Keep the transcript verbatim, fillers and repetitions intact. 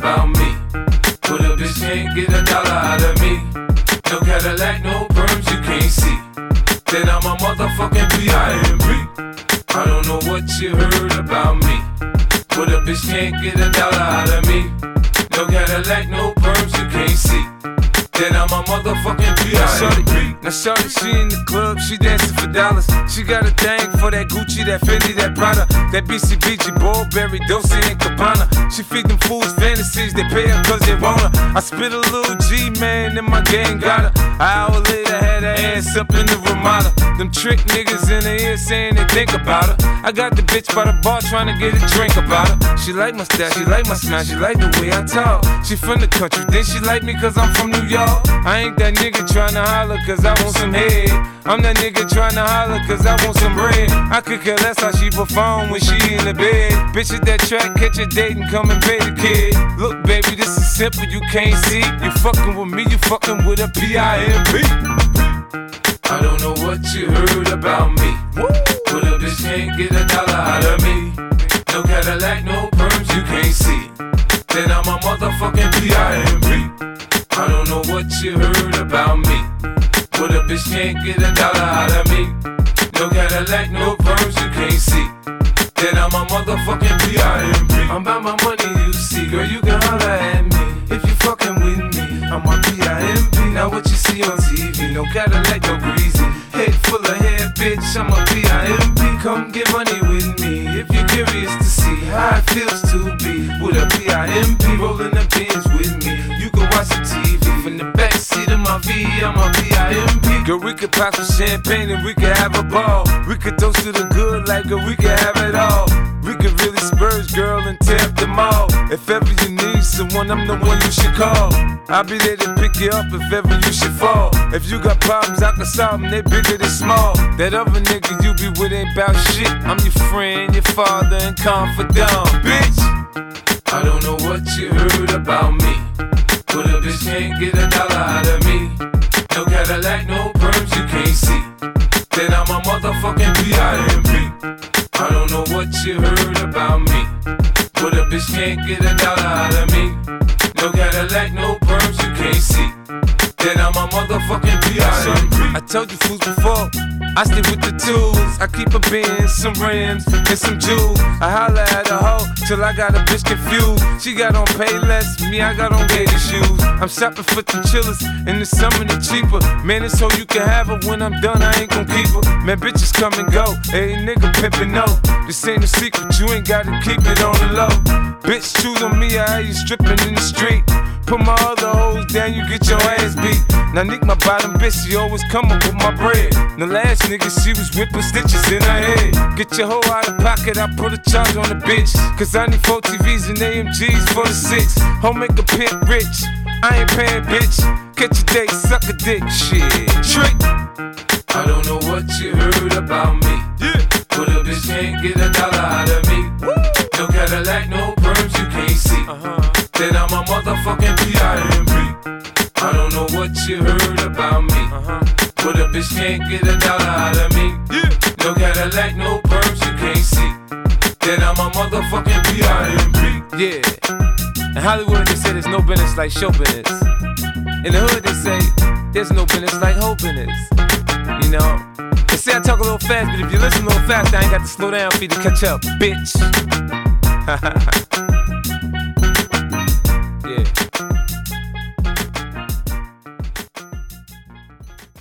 about me. But a bitch can't get a dollar out of me. No Cadillac, no perms you can't see. Then I'm a motherfucking P I M P. I don't know what you heard about me. But a bitch can't get a dollar out of me. No Cadillac, no perms you can't see. Then I'm a motherfucking P I M P. Now shorty, she in the club, she dancing for dollars. She got a thing for that Gucci, that Fendi, that Prada, that B C B G, Burberry, Dolce and Gabbana. She feed them fools fantasies, they pay her cause they want her. I spit a little G, man, and my gang got her. An hour later, had her ass up in the Ramada. Them trick niggas in the ear saying they think about her. I got the bitch by the bar trying to get a drink about her. She like my style, she like my smile, she like the way I talk. She from the country, then she like me cause I'm from New York. I ain't that nigga tryna holler cause I want some head. I'm that nigga tryna holler cause I want some bread. I could care less how she perform when she in the bed. Bitch at that track, catch a date and come and pay the kid. Look baby, this is simple, you can't see. You fucking with me, you fucking with a P I M P. I don't know what you heard about me. Woo! But a bitch can't get a dollar out of me. No Cadillac, no perms you can't see. Then I'm a motherfucking P I M P. I don't know what you heard about me. But a bitch can't get a dollar out of me. No Cadillac, no perms you can't see. Then I'm a motherfucking P I M P. I'm about my money, you see. Girl, you can holler at me if you fucking with me. I'm a P I M P. Now what you see on T V, no Cadillac, no greasy. Head full of hair, bitch, I'm a P I M P. Come get money with me if you're curious to see how it feels to be with a P I M P. Rolling the pins with me, you can watch the T V from the backseat of my V, I'm a P I M P. Girl, we could pop some champagne and we could have a ball. We could toast to the good like girl, we could have it all. We could really spurge, girl, and tear up the mall. If ever you need someone, I'm the one you should call. I'll be there to pick you up if ever you should fall. If you got problems, I can solve them, they bigger than small. That other nigga you be with ain't bout shit. I'm your friend, your father, and confidant, bitch. I don't know what you heard about me. But a bitch can't get a dollar out of me. No Cadillac, no perms you can't see. Then I'm a motherfucking P I M P. I don't know what you heard about me. But a bitch can't get a dollar out of me. No Cadillac, no perms you can't see. Then I'm a motherfucking P I M P. I told you fools before, I stick with the tools. I keep a Benz, some rims, and some jewels. I holla at a hoe till I got a bitch confused. She got on Payless, me I got on gator shoes. I'm shopping for the chillers, in the summer they cheaper. Man, it's so you can have her. When I'm done, I ain't gon' keep her. Man, bitches come and go. Hey, nigga pimpin' no. This ain't a secret, you ain't gotta keep it on the low. Bitch, choose on me, I hear you strippin' in the street. Put my other hoes down, you get your ass beat. Now Nick, my bottom bitch, she always come up with my bread. The last nigga, she was whipping stitches in her head. Get your hoe out of pocket, I put a charge on the bitch. Cause I need four T Vs and A M Gs for the six. Home make a pimp rich, I ain't paying bitch. Catch a date, suck a dick, shit. Trick. I don't know what you heard about me. Yeah. But a bitch can't get a dollar out of me. Woo. No Cadillac, no perms you can't see. Uh-huh. Then I'm a motherfucking P I M P. I don't know what you heard about me. Uh-huh. But a bitch can't get a dollar out of me. Yeah. No Cadillac, no perms you can't see. Then I'm a motherfucking P I M P. Yeah. In Hollywood they say there's no business like show business. In the hood they say there's no business like hoe business. You know? They say I talk a little fast, but if you listen a little fast, I ain't got to slow down for you to catch up, bitch.